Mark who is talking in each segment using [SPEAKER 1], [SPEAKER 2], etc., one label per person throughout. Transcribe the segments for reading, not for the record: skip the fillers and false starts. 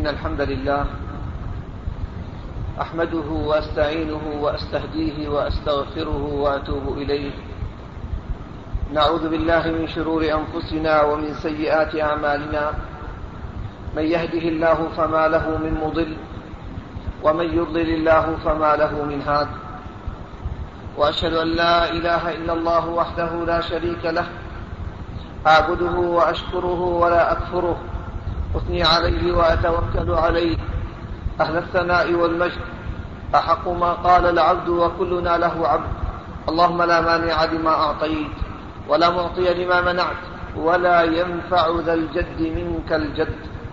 [SPEAKER 1] إن الحمد لله أحمده وأستعينه وأستهديه وأستغفره وأتوب إليه. نعوذ بالله من شرور أنفسنا ومن سيئات أعمالنا، من يهده الله فما له من مضل، ومن يضلل الله فما له من هاد. وأشهد أن لا إله إلا الله وحده لا شريك له، أعبده وأشكره ولا أكفره، أثني عليه وأتوكل عليه، أهل الثناء والمجد، أحق ما قال العبد وكلنا له عبد. اللهم لا مانع لما أعطيت ولا معطي لما منعت ولا ينفع ذا الجد منك الجد.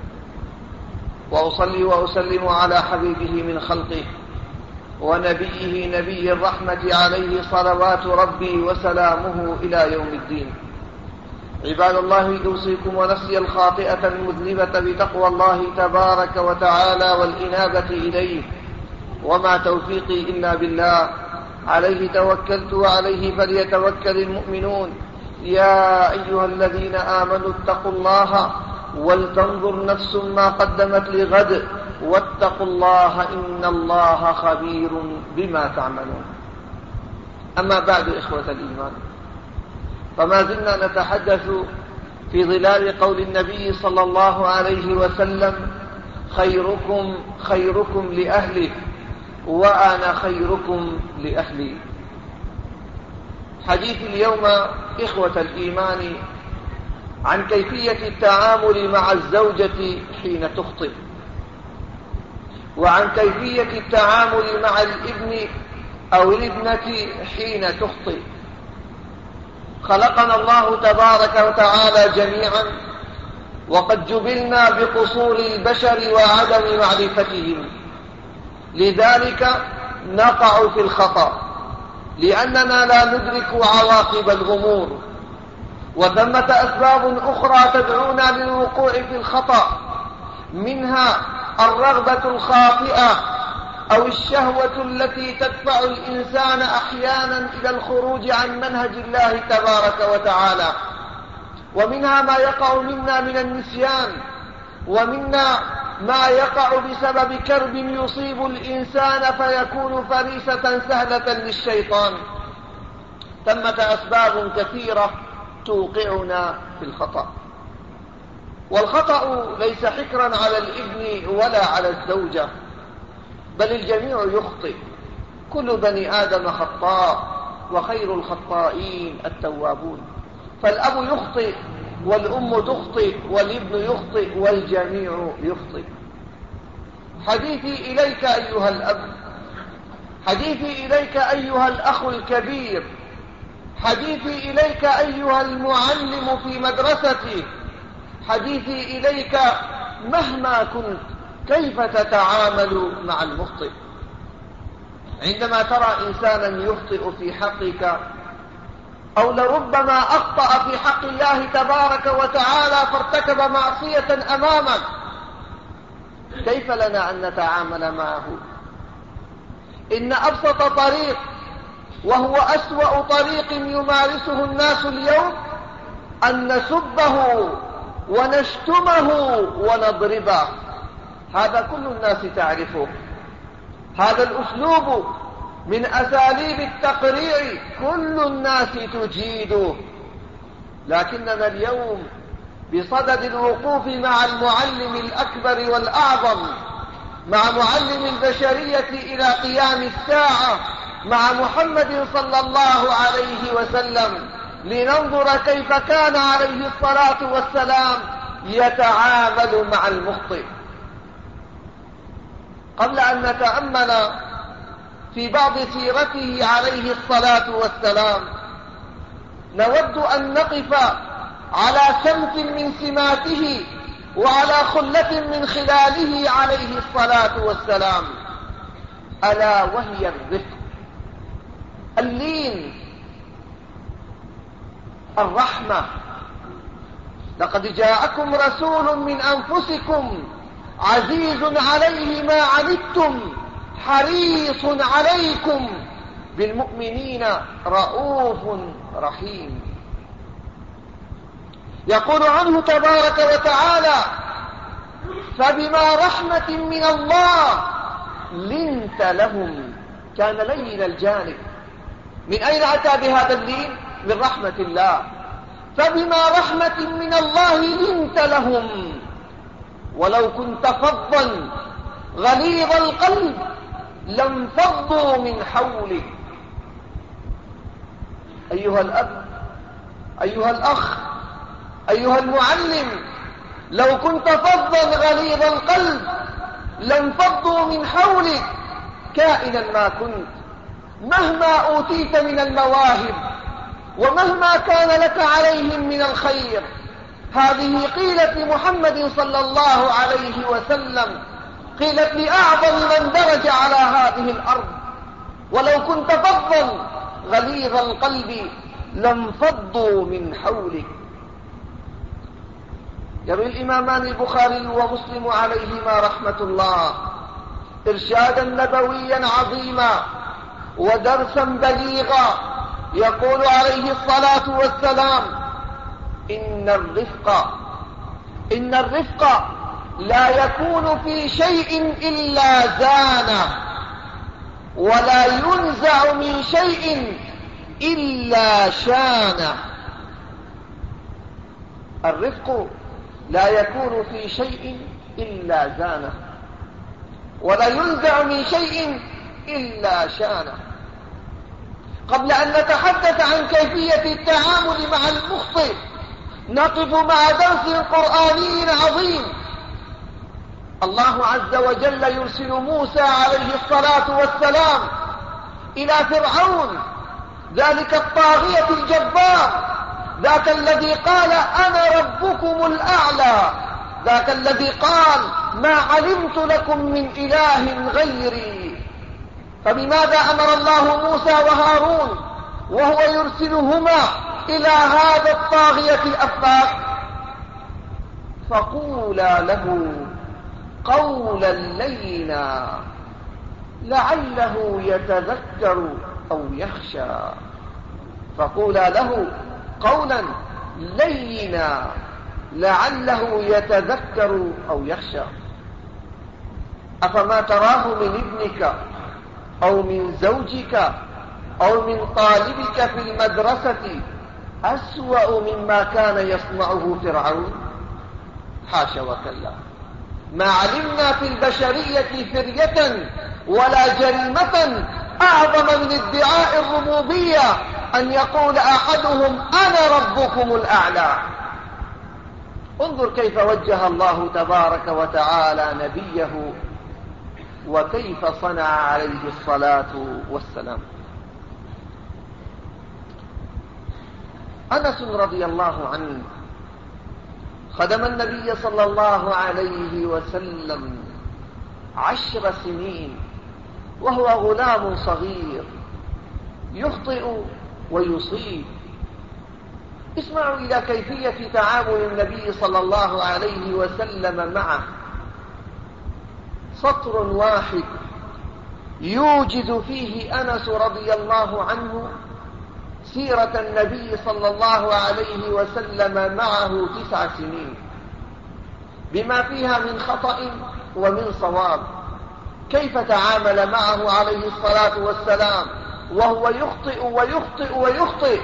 [SPEAKER 1] وأصلي وأسلم على حبيبه من خلقه ونبيه نبي الرحمة عليه صلوات ربي وسلامه إلى يوم الدين. عباد الله، أوصيكم ونفسي الخاطئة المذنبة بتقوى الله تبارك وتعالى والإنابة إليه، وما توفيقي إلا بالله، عليه توكلت وعليه فليتوكل المؤمنون. يا أيها الذين آمنوا اتقوا الله ولتنظر نفس ما قدمت لغد واتقوا الله إن الله خبير بما تعملون. أما بعد، إخوة الإيمان، فما زلنا نتحدث في ظلال قول النبي صلى الله عليه وسلم: خيركم خيركم لأهله وأنا خيركم لأهلي. حديث اليوم إخوة الإيمان عن كيفية التعامل مع الزوجة حين تخطئ، وعن كيفية التعامل مع الابن أو الابنة حين تخطئ. خلقنا الله تبارك وتعالى جميعا، وقد جبلنا بقصور البشر وعدم معرفتهم، لذلك نقع في الخطأ لأننا لا ندرك عواقب الأمور. وثمة أسباب أخرى تدعونا للوقوع في الخطأ، منها الرغبة الخاطئة أو الشهوة التي تدفع الإنسان أحيانا إلى الخروج عن منهج الله تبارك وتعالى، ومنها ما يقع منا من النسيان، ومنا ما يقع بسبب كرب يصيب الإنسان فيكون فريسة سهلة للشيطان. ثمة أسباب كثيرة توقعنا في الخطأ، والخطأ ليس حكرا على الابن ولا على الزوجة، بل الجميع يخطئ. كل بني آدم خطاء، وخير الخطائين التوابون. فالأب يخطئ، والأم تخطئ، والابن يخطئ، والجميع يخطئ. حديثي إليك أيها الأب، حديثي إليك أيها الأخ الكبير، حديثي إليك أيها المعلم في مدرستي، حديثي إليك مهما كنت، كيف تتعامل مع المخطئ؟ عندما ترى إنسانا يخطئ في حقك، أو لربما أخطأ في حق الله تبارك وتعالى فارتكب معصية أمامك، كيف لنا أن نتعامل معه؟ إن أبسط طريق، وهو أسوأ طريق يمارسه الناس اليوم، أن نسبه ونشتمه ونضربه. هذا كل الناس تعرفه، هذا الأسلوب من أساليب التقريع كل الناس تجيده. لكننا اليوم بصدد الوقوف مع المعلم الأكبر والأعظم، مع معلم البشرية إلى قيام الساعة، مع محمد صلى الله عليه وسلم، لننظر كيف كان عليه الصلاة والسلام يتعامل مع المخطئ. قبل أن نتأمل في بعض سيرته عليه الصلاة والسلام، نود أن نقف على سمت من سماته وعلى خلة من خلاله عليه الصلاة والسلام، ألا وهي الرفق، اللين، الرحمة. لقد جاءكم رسول من أنفسكم عزيز عليه ما عنتم حريص عليكم بالمؤمنين رؤوف رحيم. يقول عنه تبارك وتعالى: فبما رحمة من الله لنت لهم. كان لين الجانب. من أين أتى بهذا اللين؟ من رحمة الله. فبما رحمة من الله لنت لهم ولو كنت فظا غليظ القلب لانفضوا من حولك. أيها الأب، أيها الأخ، أيها المعلم، لو كنت فظا غليظ القلب لانفضوا من حولك كائنا ما كنت، مهما أوتيت من المواهب ومهما كان لك عليهم من الخير. هذه قيلت لمحمد صلى الله عليه وسلم، قيلت لأعظم من درج على هذه الأرض. ولو كنت فظا غليظ القلب لانفضوا من حولك. يروي الإمامان البخاري ومسلم عليهما رحمة الله إرشادا نبويا عظيما ودرسا بليغا، يقول عليه الصلاة والسلام: إن الرفق لا يكون في شيء إلا زانه، ولا ينزع من شيء إلا شانه. الرفق لا يكون في شيء إلا زانه، ولا ينزع من شيء إلا شانه. قبل أن نتحدث عن كيفية التعامل مع المخطئ نقف مع درس قرآني عظيم. الله عز وجل يرسل موسى عليه الصلاة والسلام إلى فرعون، ذلك الطاغية الجبار، ذاك الذي قال: أنا ربكم الأعلى، ذاك الذي قال: ما علمت لكم من إله غيري. فبماذا أمر الله موسى وهارون وهو يرسلهما إلى هذا الطاغية الأفاك؟ فقولا له قولا لينا لعله يتذكر أو يخشى. فقولا له قولا لينا لعله يتذكر أو يخشى. أفما تراه من ابنك أو من زوجك أو من طالبك في المدرسة أسوأ مما كان يصنعه فرعون؟ حاشا وكلا، ما علمنا في البشرية فرية ولا جريمة أعظم من ادعاء الربوبية، أن يقول أحدهم: أنا ربكم الأعلى. انظر كيف وجه الله تبارك وتعالى نبيه وكيف صنع عليه الصلاة والسلام. أنس رضي الله عنه خدم النبي صلى الله عليه وسلم 10 سنين وهو غلام صغير يخطئ ويصيب. اسمعوا إلى كيفية تعامل النبي صلى الله عليه وسلم معه. سطر واحد يوجد فيه أنس رضي الله عنه سيرة النبي صلى الله عليه وسلم معه 9 سنين، بما فيها من خطأ ومن صواب. كيف تعامل معه عليه الصلاة والسلام وهو يخطئ ويخطئ ويخطئ.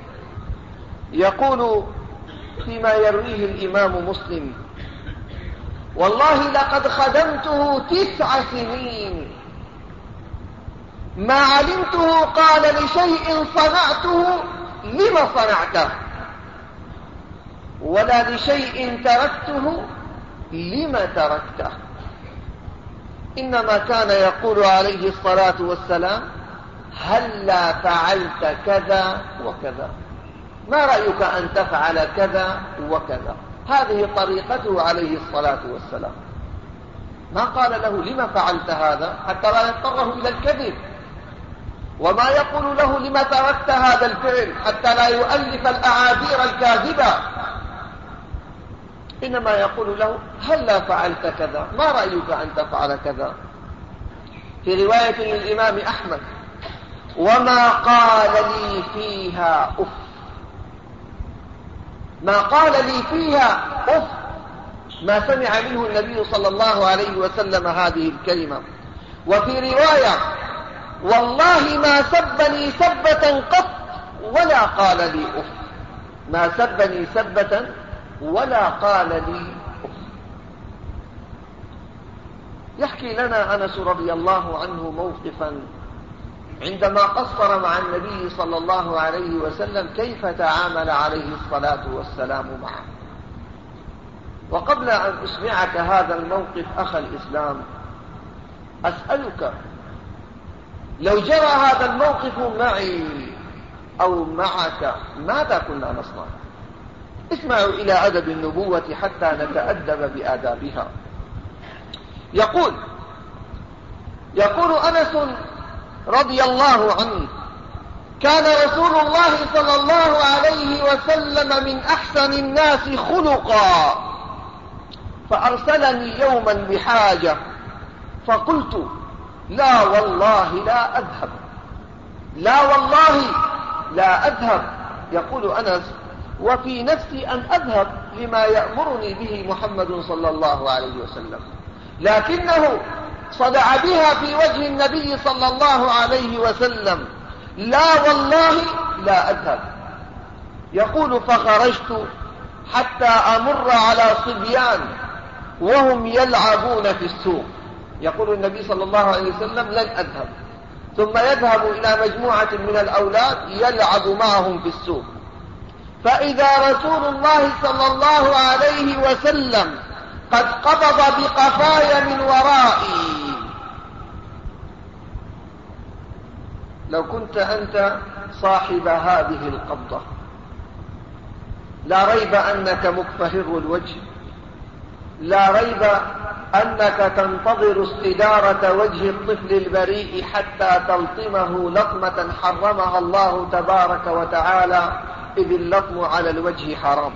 [SPEAKER 1] يقول فيما يرويه الإمام مسلم: والله لقد خدمته 9 سنين ما علمته قال لشيء صنعته لم صنعته، ولا لشيء تركته لم تركته. إنما كان يقول عليه الصلاة والسلام: هلا فعلت كذا وكذا، ما رأيك أن تفعل كذا وكذا. هذه طريقته عليه الصلاة والسلام. ما قال له: لما فعلت هذا، حتى لا يضطره إلى الكذب. وما يقول له: لما تركت هذا الفعل، حتى لا يؤلف الأعاذير الكاذبة. إنما يقول له: هلا فعلت كذا، ما رأيك أن تفعل كذا. في رواية للإمام أحمد: وما قال لي فيها أف، ما قال لي فيها أف. ما سمع منه النبي صلى الله عليه وسلم هذه الكلمة. وفي رواية: والله ما سبني سبة قط ولا قال لي أف. ما سبني سبة ولا قال لي أف. يحكي لنا أنس رضي الله عنه موقفا عندما قصر مع النبي صلى الله عليه وسلم كيف تعامل عليه الصلاة والسلام معه. وقبل أن أسمعك هذا الموقف أخ الإسلام، أسألك: لو جرى هذا الموقف معي أو معك ماذا كنا نصنع؟ اسمعوا إلى أدب النبوة حتى نتأدب بآدابها. يقول أنس رضي الله عنه: كان رسول الله صلى الله عليه وسلم من أحسن الناس خلقا، فأرسلني يوما بحاجة فقلت: لا والله لا أذهب، لا والله لا أذهب. يقول أنس: وفي نفسي أن أذهب لما يأمرني به محمد صلى الله عليه وسلم، لكنه صدع بها في وجه النبي صلى الله عليه وسلم: لا والله لا أذهب. يقول: فخرجت حتى أمر على صبيان وهم يلعبون في السوق. يقول النبي صلى الله عليه وسلم: لن أذهب. ثم يذهب إلى مجموعة من الأولاد يلعب معهم في السوق، فإذا رسول الله صلى الله عليه وسلم قد قبض بقفاي من ورائي. لو كنت أنت صاحب هذه القبضة لا ريب أنك مكفهر الوجه، لا ريب أنك تنتظر استدارة وجه الطفل البريء حتى تلطمه لطمة حرمها الله تبارك وتعالى، إذ اللطم على الوجه حرام.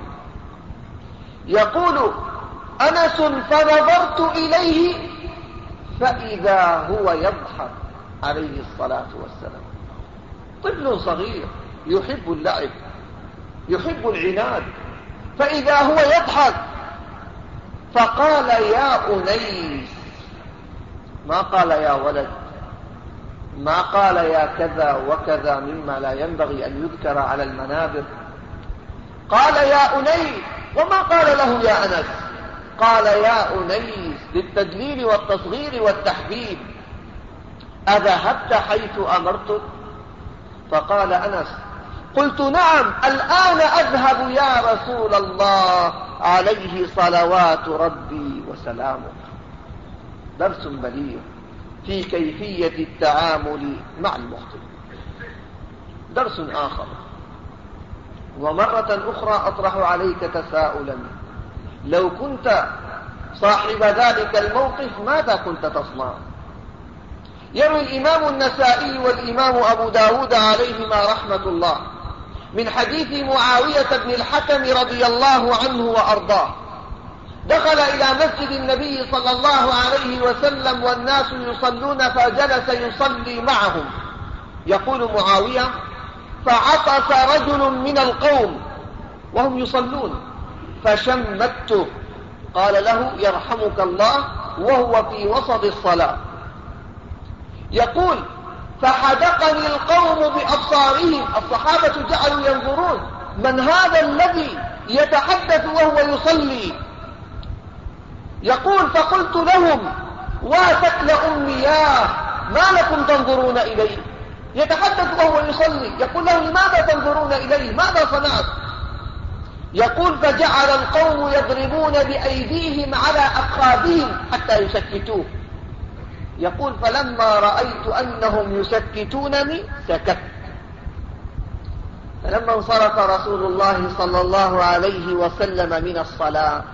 [SPEAKER 1] يقول أنس: فنظرت إليه فإذا هو يضحك عليه الصلاة والسلام. طفل صغير يحب اللعب، يحب العناد، فإذا هو يضحك. فقال: يا أنيس. ما قال يا ولد، ما قال يا كذا وكذا مما لا ينبغي أن يذكر على المنابر. قال: يا أنيس. وما قال له يا أنس، قال: يا أنيس، للتدليل والتصغير والتحبيب. أذهبت حيث أمرتك؟ فقال أنس: قلت: نعم، الآن أذهب يا رسول الله، عليه صلوات ربي وسلامه. درس بليغ في كيفية التعامل مع المخطئ. درس آخر، ومرة أخرى أطرح عليك تساؤلا: لو كنت صاحب ذلك الموقف ماذا كنت تصنع؟ يروي الإمام النسائي والإمام أبو داود عليهما رحمة الله من حديث معاوية بن الحكم رضي الله عنه وأرضاه: دخل إلى مسجد النبي صلى الله عليه وسلم والناس يصلون فجلس يصلي معهم. يقول معاوية: فعطس رجل من القوم وهم يصلون فشمته، قال له: يرحمك الله، وهو في وسط الصلاة. يقول: فحدقني القوم بأبصارهم، الصحابة جعلوا ينظرون من هذا الذي يتحدث وهو يصلي. يقول: فقلت لهم: واتك لأمياه، ما لكم تنظرون إليه؟ يتحدث وهو يصلي، يقول له: لماذا تنظرون إليه؟ ماذا صنعت؟ يقول: فجعل القوم يضربون بأيديهم على أفخاذهم حتى يسكتوه. يقول: فلما رأيت أنهم يسكتونني سكت. فلما انصرف رسول الله صلى الله عليه وسلم من الصلاة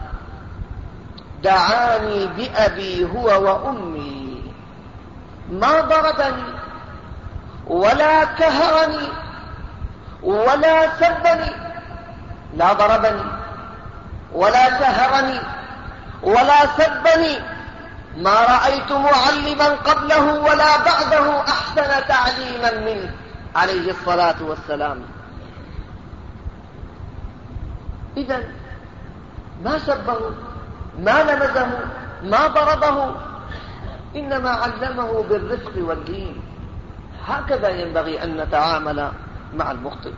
[SPEAKER 1] دعاني بأبي هو وأمي، ما ضربني ولا كهرني ولا سبني، لا ضربني ولا كهرني ولا سبني. ما رأيت معلما قبله ولا بعده أحسن تعليما منه عليه الصلاة والسلام. إذن ما سبه ما لمزه، ما ضربه، إنما علمه بالرفق واللين. هكذا ينبغي أن نتعامل مع المخطئ.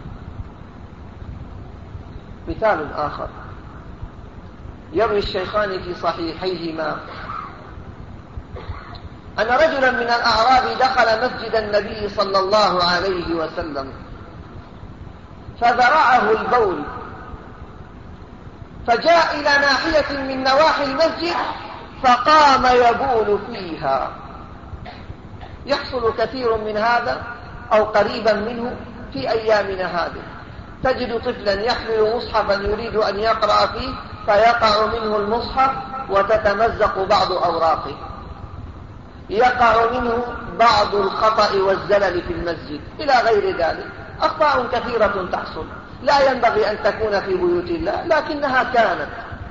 [SPEAKER 1] مثال آخر، يروي الشيخان في صحيحيهما أن رجلا من الأعراب دخل مسجد النبي صلى الله عليه وسلم فذرعه البول، فجاء إلى ناحية من نواحي المسجد فقام يبول فيها. يحصل كثير من هذا أو قريبا منه في أيامنا هذه. تجد طفلا يحمل مصحفا يريد أن يقرأ فيه فيقع منه المصحف وتتمزق بعض أوراقه، يقع منه بعض الخطأ والزلل في المسجد إلى غير ذلك. أخطاء كثيرة تحصل لا ينبغي أن تكون في بيوت الله لكنها كانت.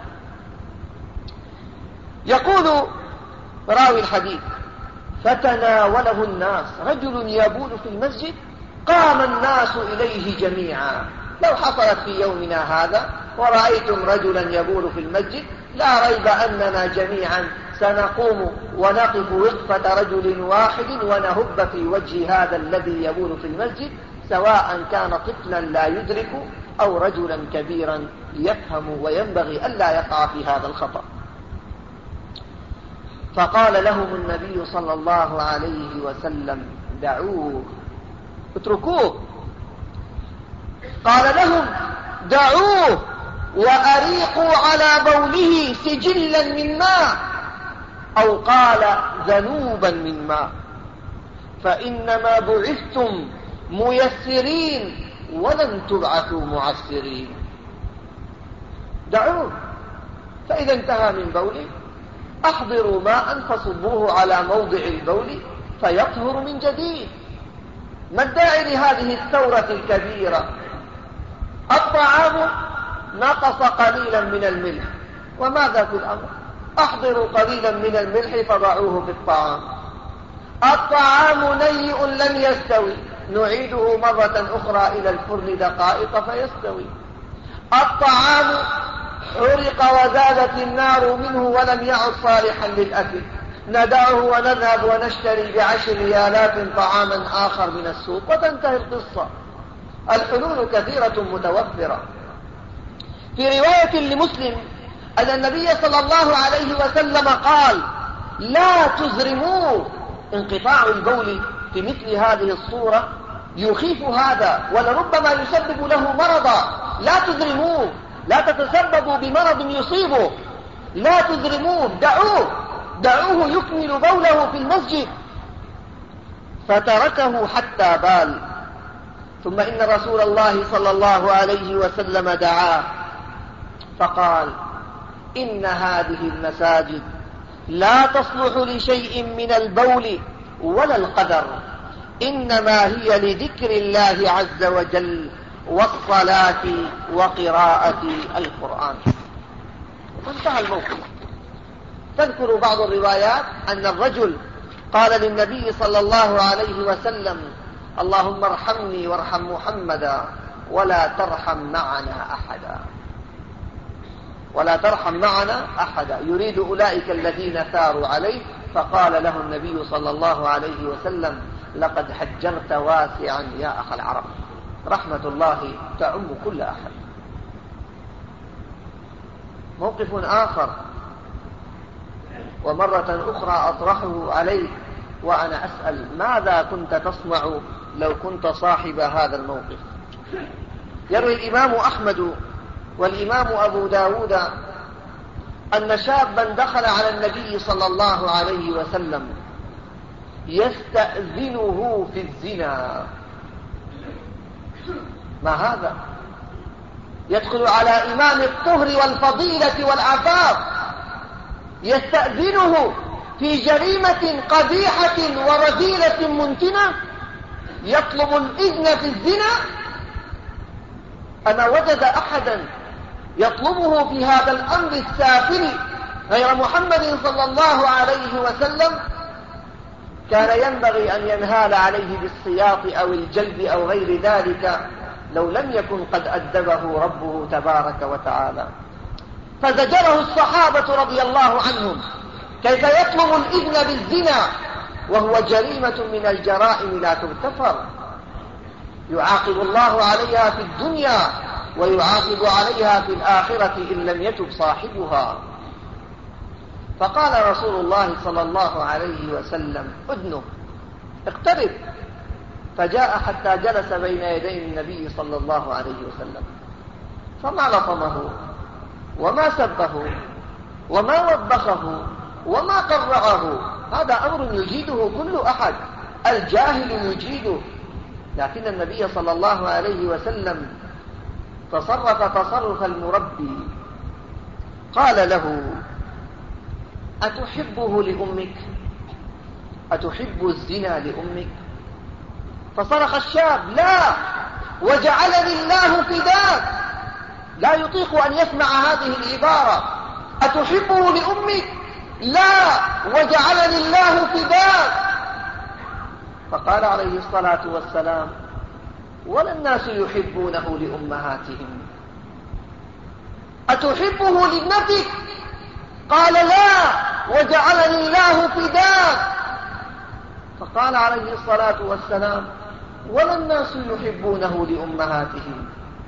[SPEAKER 1] يقول راوي الحديث: فتناوله الناس، رجل يبول في المسجد قام الناس إليه جميعا. لو حصلت في يومنا هذا ورأيتم رجلا يبول في المسجد لا ريب أننا جميعا سنقوم ونقف وقفة رجل واحد ونهب في وجه هذا الذي يبول في المسجد، سواء كان طفلا لا يدرك أو رجلا كبيرا يفهم وينبغي ألا يقع في هذا الخطأ. فقال لهم النبي صلى الله عليه وسلم: دعوه، اتركوه. قال لهم: دعوه وأريقوا على بوله سجلا من ماء، أو قال ذنوبا من ماء، فإنما بعثتم ميسرين ولم تبعثوا معسرين. دعوه، فإذا انتهى من بوله أحضروا ماء فصبوه على موضع البول فيطهر من جديد. ما الداعي لهذه الثورة الكبيرة؟ الطعام نقص قليلا من الملح، وماذا في الأمر؟ أحضروا قليلا من الملح فضعوه في الطعام. الطعام نيء لم يستوي، نعيده مرة أخرى إلى الفرن دقائق فيستوي. الطعام حرق وزادت النار منه ولم يعد صالحا للأكل، ندعه ونذهب ونشتري ب10 ريالات طعاما آخر من السوق وتنتهي القصة. الحلول كثيرة متوفرة. في رواية لمسلم أن النبي صلى الله عليه وسلم قال: لا تزرموه. انقطاع البول في مثل هذه الصورة يخيف هذا ولربما يسبب له مرضا. لا تزرموه، لا تتسببوا بمرض يصيبه. لا تزرموه، دعوه يكمل بوله في المسجد. فتركه حتى بال. ثم إن رسول الله صلى الله عليه وسلم دعاه فقال: إن هذه المساجد لا تصلح لشيء من البول ولا القدر، إنما هي لذكر الله عز وجل والصلاة وقراءة القرآن. وانتهى الموقف. تذكر بعض الروايات أن الرجل قال للنبي صلى الله عليه وسلم: اللهم ارحمني وارحم محمدا ولا ترحم معنا أحدا. ولا ترحم معنا أحدا، يريد أولئك الذين ثاروا عليه. فقال له النبي صلى الله عليه وسلم: لقد حجرت واسعا يا أخ العرب، رحمة الله تعم كل أحد. موقف آخر ومرة أخرى أطرحه عليك وأنا أسأل: ماذا كنت تصنع لو كنت صاحب هذا الموقف؟ يروي الإمام أحمد والإمام أبو داود أن شابا دخل على النبي صلى الله عليه وسلم يستأذنه في الزنا. ما هذا؟ يدخل على إمام الطهر والفضيلة والعفاف يستأذنه في جريمة قبيحة ورذيلة منتنة، يطلب الإذن في الزنا. أما وجد أحدا يطلبه في هذا الأمر السافل غير محمد صلى الله عليه وسلم؟ كان ينبغي أن ينهال عليه بالسياط أو الجلب أو غير ذلك لو لم يكن قد أدبه ربه تبارك وتعالى. فزجره الصحابة رضي الله عنهم. كيف يطلب الإذن بالزنا وهو جريمة من الجرائم لا تغتفر، يعاقب الله عليها في الدنيا ويعاقب عليها في الآخرة إن لم يتب صاحبها. فقال رسول الله صلى الله عليه وسلم: ادنه، اقترب. فجاء حتى جلس بين يدي النبي صلى الله عليه وسلم، فما لطمه وما سبه وما وبخه وما قرعه. هذا أمر يجيده كل أحد، الجاهل يجيده، لكن النبي صلى الله عليه وسلم تصرف تصرف المربي. قال له: أتحبه لأمك؟ أتحب الزنا لأمك؟ فصرخ الشاب: لا، وجعلني الله فداك. لا يطيق أن يسمع هذه العبارة: أتحبه لأمك؟ لا، وجعلني الله فداك. فقال عليه الصلاة والسلام: ولا الناس يحبونه لأمهاتهم. أتحبه لابنتك؟ قال: لا، وجعلني الله فداك. فقال عليه الصلاة والسلام: ولا الناس يحبونه لأمهاتهم.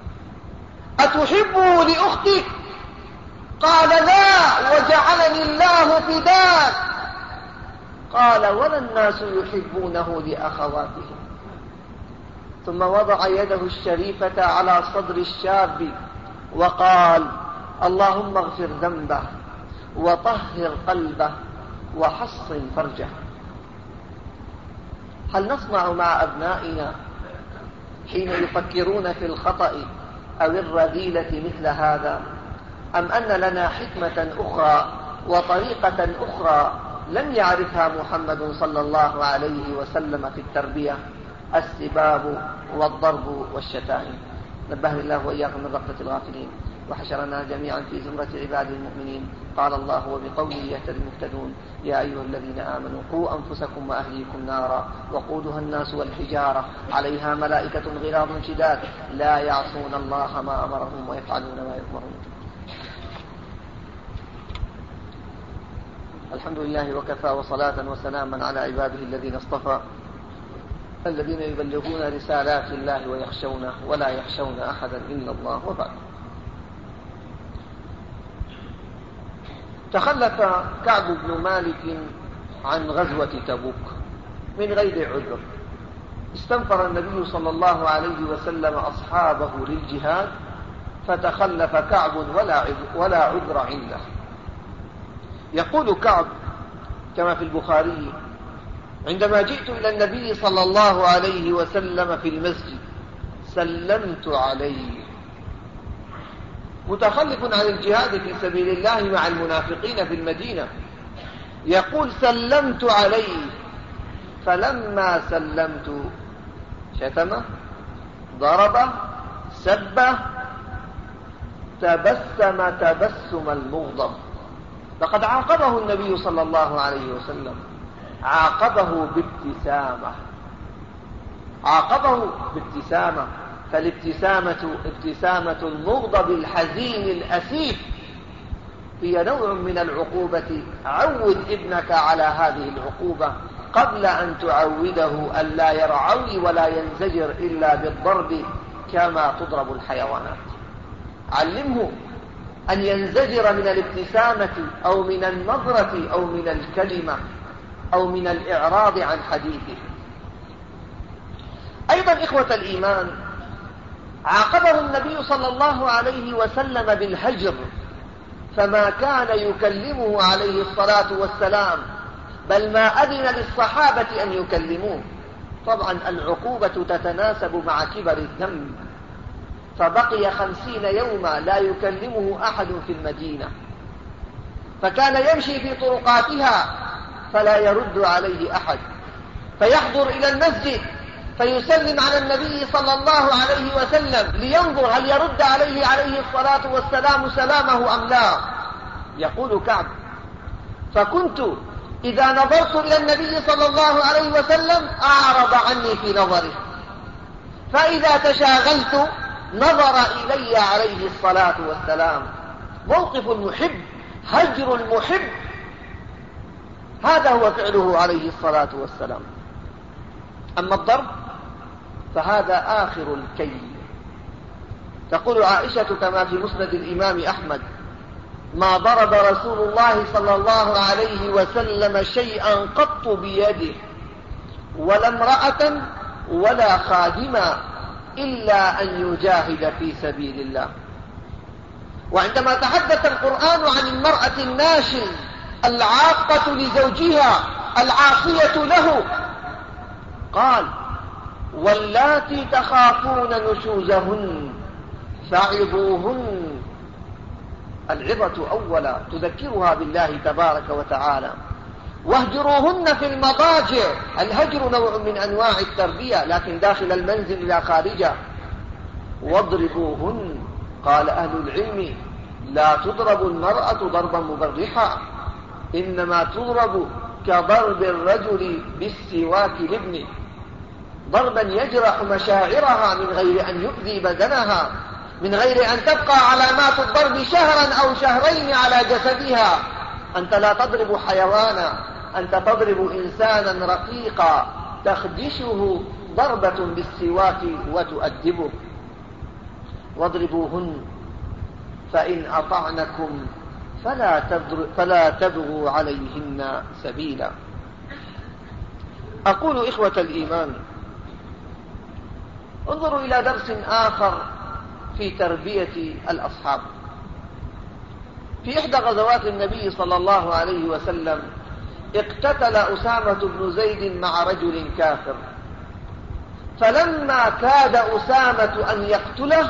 [SPEAKER 1] أتحبه لأختك؟ قال: لا، وجعلني الله فداك. قال: ولا الناس يحبونه لأخواتهم. ثم وضع يده الشريفة على صدر الشاب وقال: اللهم اغفر ذنبه وطهر قلبه وحصن فرجه. هل نصنع مع أبنائنا حين يفكرون في الخطأ أو الرذيلة مثل هذا، أم أن لنا حكمة أخرى وطريقة أخرى لم يعرفها محمد صلى الله عليه وسلم في التربية؟ السباب والضرب والشتائم. نبهني الله وإياكم من غفلة الغافلين وحشرنا جميعا في زمرة عباد المؤمنين. قال الله: وبقوله يهتدي المهتدون. يا أيها الذين آمنوا قوا أنفسكم وأهليكم نارا وقودها الناس والحجارة عليها ملائكة غلاظ شداد لا يعصون الله ما أمرهم ويفعلون ما يؤمرون. الحمد لله وكفى، وصلاة وسلاما على عباده الذين اصطفى، الذين يبلغون رسالات الله ويخشونه ولا يخشون أحدا إلا الله. وبعد، تخلف كعب بن مالك عن غزوة تبوك من غير عذر. استنفر النبي صلى الله عليه وسلم أصحابه للجهاد، فتخلف كعب ولا عذر عنده. يقول كعب كما في البخاري: عندما جئت إلى النبي صلى الله عليه وسلم في المسجد سلمت عليه. متخلف عن الجهاد في سبيل الله مع المنافقين في المدينة، يقول: سلمت عليه. فلما سلمت شتمه، ضربه، سبه، تبسم تبسم المغضب. لقد عاقبه النبي صلى الله عليه وسلم، عاقبه بابتسامة. فالابتسامة ابتسامة المغضب الحزين الأسيف هي نوع من العقوبة. عود ابنك على هذه العقوبة قبل أن تعوده أن لا يرعوي ولا ينزجر إلا بالضرب كما تضرب الحيوانات. علمه أن ينزجر من الابتسامة أو من النظرة أو من الكلمة أو من الإعراض عن حديثه. أيضا إخوة الإيمان، عاقبه النبي صلى الله عليه وسلم بالهجر، فما كان يكلمه عليه الصلاة والسلام، بل ما أذن للصحابة أن يكلموه. طبعا العقوبة تتناسب مع كبر الذنب، فبقي 50 يوما لا يكلمه أحد في المدينة، فكان يمشي في طرقاتها فلا يرد عليه أحد، فيحضر إلى المسجد فيسلم على النبي صلى الله عليه وسلم لينظر هل يرد عليه الصلاة والسلام سلامه أم لا. يقول كعب: فكنت إذا نظرت إلى النبي صلى الله عليه وسلم أعرض عني في نظره، فإذا تشاغلت نظر إلي عليه الصلاة والسلام، موقف المحب، هجر المحب، هذا هو فعله عليه الصلاة والسلام. أما الضرب فهذا آخر الكي. تقول عائشة كما في مسند الإمام أحمد: ما ضرب رسول الله صلى الله عليه وسلم شيئا قط بيده ولا امرأة ولا خادما إلا أن يجاهد في سبيل الله. وعندما تحدث القرآن عن المرأة الناشز العاقة لزوجها العاصية له قال: واللاتي تخافون نشوزهن فعظوهن. العظة أولا تذكرها بالله تبارك وتعالى. واهجروهن في المضاجع. الهجر نوع من أنواع التربية لكن داخل المنزل لا خارجه. واضربوهن. قال أهل العلم: لا تضرب المرأة ضربا مبرحا، إنما تضرب كضرب الرجل بالسواك لابنه، ضربا يجرح مشاعرها من غير أن يؤذي بدنها، من غير أن تبقى علامات الضرب شهرا أو شهرين على جسدها. أنت لا تضرب حيوانا، أنت تضرب إنسانا رقيقا تخدشه ضربة بالسواك وتؤدبه. واضربوهن فإن أطعنكم فلا تبغوا عليهن سبيلا. أقول إخوة الإيمان، انظروا إلى درس آخر في تربية الأصحاب. في إحدى غزوات النبي صلى الله عليه وسلم اقتتل أسامة بن زيد مع رجل كافر، فلما كاد أسامة أن يقتله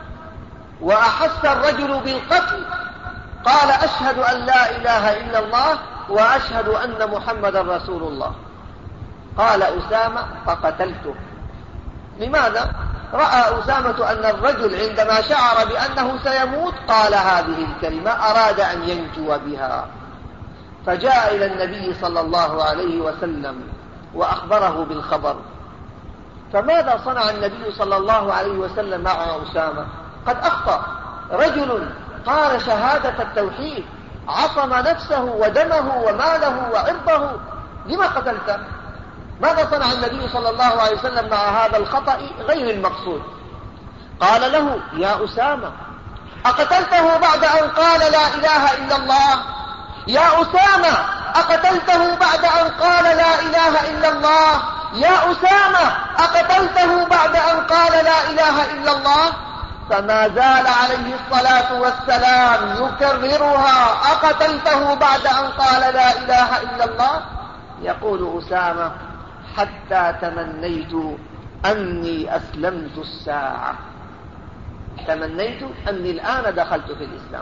[SPEAKER 1] وأحس الرجل بالقتل قال: أشهد أن لا إله إلا الله وأشهد أن محمدا رسول الله. قال أسامة: فقتلته. لماذا؟ رأى أسامة أن الرجل عندما شعر بأنه سيموت قال هذه الكلمة، أراد أن ينجو بها. فجاء إلى النبي صلى الله عليه وسلم وأخبره بالخبر. فماذا صنع النبي صلى الله عليه وسلم مع أسامة؟ قد أخطأ رجل قال شهادة التوحيد، عصم نفسه ودمه وماله وعرضه، لما قتلته؟ ماذا صنع النبي صلى الله عليه وسلم مع هذا الخطأ غير المقصود؟ قال له: يا أسامة، أقتلته بعد أن قال لا إله إلا الله؟ يا أسامة، أقتلته بعد أن قال لا إله إلا الله؟ يا أسامة، أقتلته بعد أن قال لا إله إلا الله؟ فما زال عليه الصلاة والسلام يكررها: أقتلته بعد أن قال لا إله إلا الله؟ يقول أسامة: حتى تمنيت أني أسلمت الساعة، تمنيت أني الآن دخلت في الإسلام.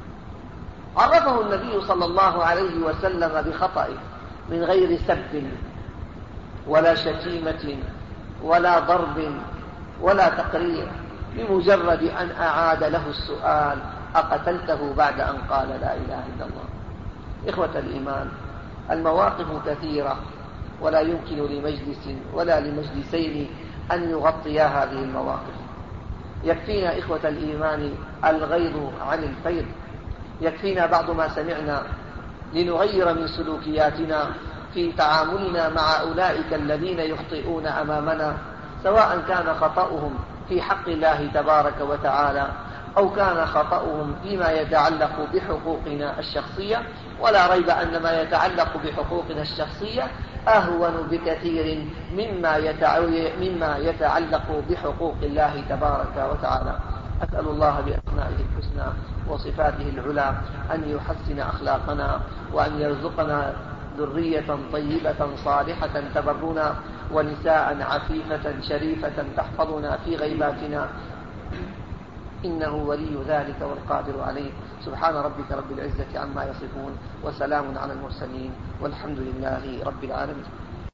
[SPEAKER 1] عرفه النبي صلى الله عليه وسلم بخطئه من غير سب ولا شتيمة ولا ضرب ولا تقرير، بمجرد أن أعاد له السؤال: أقتلته بعد أن قال لا إله إلا الله؟ إخوة الإيمان، المواقف كثيرة ولا يمكن لمجلس ولا لمجلسين أن يغطيا هذه المواقف. يكفينا إخوة الإيمان الغيظ عن الفيض، يكفينا بعض ما سمعنا لنغير من سلوكياتنا في تعاملنا مع أولئك الذين يخطئون أمامنا، سواء كان خطأهم في حق الله تبارك وتعالى أو كان خطأهم فيما يتعلق بحقوقنا الشخصية. ولا ريب أن ما يتعلق بحقوقنا الشخصية أهون بكثير مما يتعلق بحقوق الله تبارك وتعالى. أسأل الله بأسمائه الحسنى وصفاته العلى أن يحسن أخلاقنا وأن يرزقنا ذرية طيبة صالحة تبرنا، ونساء عفيفة شريفة تحفظنا في غيباتنا، إنه ولي ذلك والقادر عليه. سبحان ربك رب العزة عما يصفون، وسلام على المرسلين، والحمد لله رب العالمين.